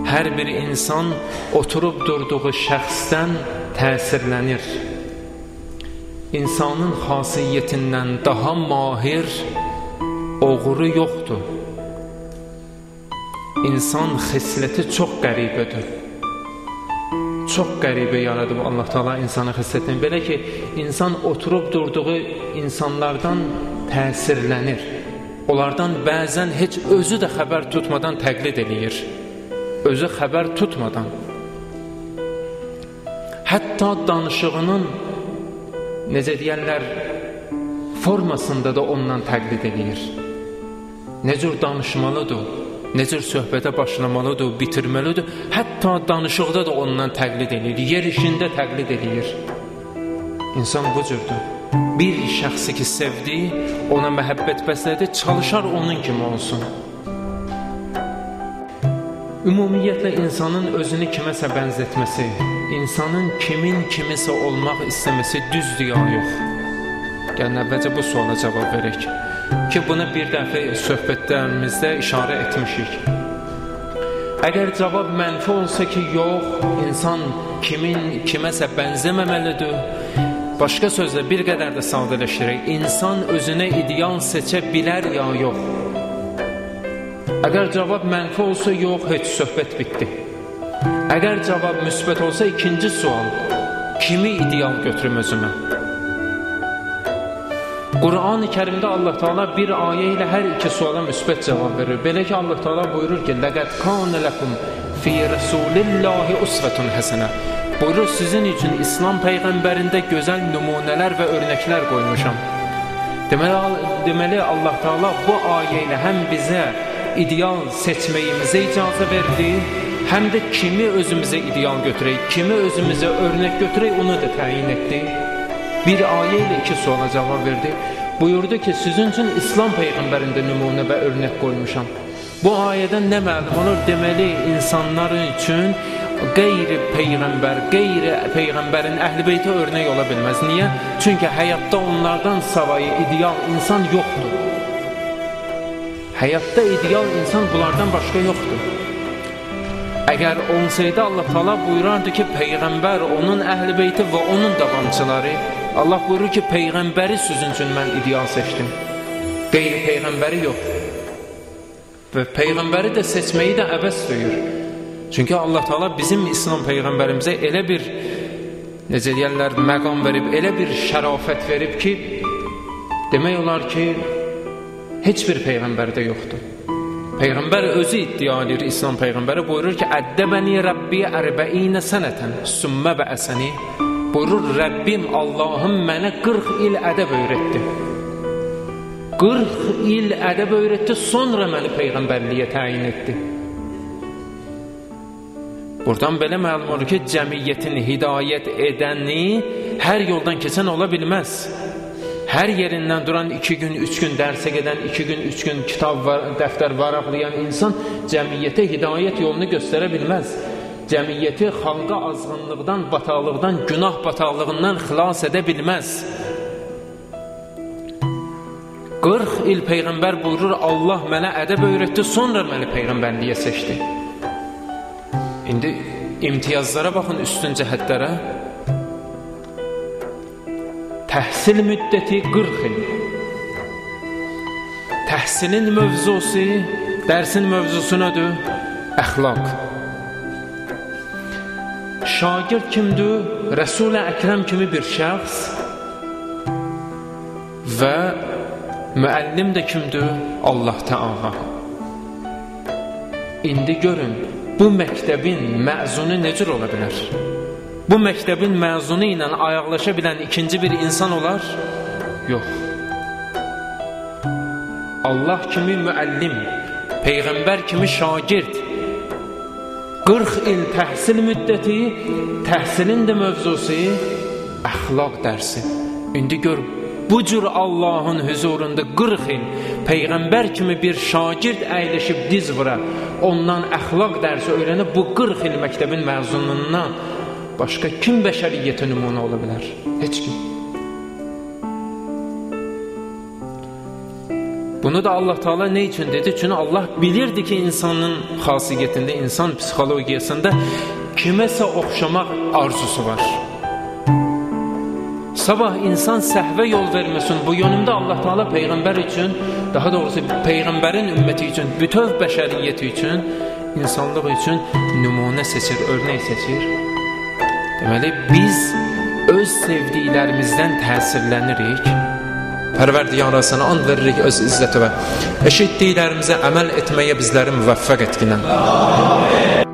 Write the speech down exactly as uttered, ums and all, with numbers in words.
hər bir insan oturub durduğu şəxsdən təsirlənir. İnsanın xasiyyətindən daha mahir oğru yoxdur. İnsan xisləti çox qəribədir. Çox qəribə yaradıb Allah Teala insanın xislətini. Belə ki, insan oturub durduğu insanlardan təsirlənir. Onlardan bəzən heç özü də xəbər tutmadan təqlid eləyir. Özü xəbər tutmadan. Hətta danışığının, necə deyərlər, formasında da ondan təqlid eləyir. Nə cür danışmalıdır, nə cür söhbətə başlamalıdır, bitirməlidir. Hətta danışıqda da ondan təqlid eləyir, yer işində təqlid eləyir. İnsan bu cürdür. Bir şəxsi ki sevdi, ona məhəbbət bəslədi, çalışar onun kimi olsun. Ümumiyyətlə insanın özünü kiməsə bənzətməsi, insanın kimin kimisə olmaq istəməsi düzdür ya yox? Gəlin əvvəlcə bu suala cavab verək ki, buna bir dəfə söhbətlərimizdə işarə etmişik. Əgər cavab mənfi olsa ki, yox, insan kimin kiməsə bənzəməməlidir. Başqa sözlə bir qədər də sadələşdirək, insan özünə ideal seçə bilər ya yox? Əgər cavab mənfi olsa, yox, heç söhbət bitdi. Əgər cavab müsbət olsa, ikinci sual, kimi ideal götürüm özümə? Quran-ı Kərimdə Allah Teala bir ayə ilə hər iki suala müsbət cavab verir. Belə ki, Allah Teala buyurur ki, لَقَدْ كَانَ لَكُمْ فِي رَسُولِ اللّٰهِ أُسْوَةٌ حَسَنَةٌ. Buyurur, sizin üçün İslam Peyğəmbərində gözəl nümunələr və örnəklər qoymuşam. Deməli, deməli Allah Teala bu ayə ilə həm bizə ideal seçməyimizə icazə verdi, həm də kimi özümüzə ideal götürək, kimi özümüzə örnək götürək, onu da təyin etdi. Bir ayə ilə iki suala cavab verdi. Buyurdu ki, sizin üçün İslam Peyğəmbərində nümunə və örnək qoymuşam. Bu ayədən nə məlum olur? Deməli, insanlar üçün qeyri-peyğəmbər, qeyri-peyğəmbərin əhl-i-beyti örnək ola bilməz. Niyə? Çünki həyatda onlardan savayı ideal insan yoxdur. Həyatda ideal insan bunlardan başqa yoxdur. Əgər olsaydı Allah Teala buyurardı ki, Peyğəmbər, onun əhl-i-beyti və onun davamçıları, Allah buyurur ki, Peyğəmbəri sizin üçün mən ideal seçdim. Qeyri-peyğəmbəri yox. Və Peyğəmbəri də seçməyi də əbəs duyur. Çünki Allah Teala bizim İslam Peyğəmbərimizə elə bir, necə deyərlər, məqam verib, elə bir şərafət verib ki, demək olar ki, heç bir Peyğəmbərdə yoxdur. Peyğəmbər özü iddia edir, İslam Peyğəmbəri buyurur ki, Əddəbəni Rəbbi ərbəinə sənətən, sümmə bəəsəni. Buyurur, Rəbbim, Allahım mənə qırx il ədəb öyrətdi. qırx il ədəb öyrətdi, sonra məni Peyğəmbərliyə təyin etdi. Buradan belə məlum olur ki, cəmiyyətin hidayət edəni hər yoldan keçən ola bilməz. Hər yerindən duran iki gün, üç gün dərsə gedən, iki gün, üç gün kitab, var, dəftər varaqlayan insan cəmiyyətə hidayət yolunu göstərə bilməz. Cəmiyyəti xalqa azğınlıqdan, bataqlıqdan, günah bataqlığından xilas edə bilməz. qırx il Peyğəmbər buyurur, Allah mənə ədəb öyrətdi, sonra məni Peyğəmbərliyə seçdi. İndi imtiyazlara baxın, üstün cəhətlərə. Təhsil müddəti qırx il. Təhsilin mövzusu, dərsin mövzusu nədir? Əxlaq. Şagird kimdir? Rəsul-i Əkrəm kimi bir şəxs və müəllim də kimdir? Allah Teala. İndi görün, bu məktəbin məzunu necə ola bilər? Bu məktəbin məzunu ilə ayaqlaşa bilən ikinci bir insan olar? Yox. Allah kimi müəllim, Peyğəmbər kimi şagird, qırx il təhsil müddəti, təhsilin də mövzusu əxlaq dərsi. İndi gör, bu cür Allahın huzurunda qırx il Peyğəmbər kimi bir şagird əyləşib diz vura, ondan əxlaq dərsi öyrənib, bu qırx il məktəbin məzunundan başqa kim bəşəriyyətə nümunə ola bilər? Heç kim. Bunu da Allah Teala ne için dedi? Çünkü Allah bilirdi ki insanın xasiyyətində, insan psixologiyasında kiməsə oxşamaq arzusu var. Sabah insan səhvə yol verməsin. Bu yönümdə Allah Teala Peyğəmbər üçün, daha doğrusu Peyğəmbərin ümməti üçün, bütöv bəşəriyyəti üçün, insanlıq üçün nümunə seçir, örnek seçir. Deməli, biz öz sevdiklərimizdən təsirlənirik. Pərverdigarə sənə and veririk öz izzəti və eşitdiklərimizə əməl etməyə bizləri müvəffəq etginən.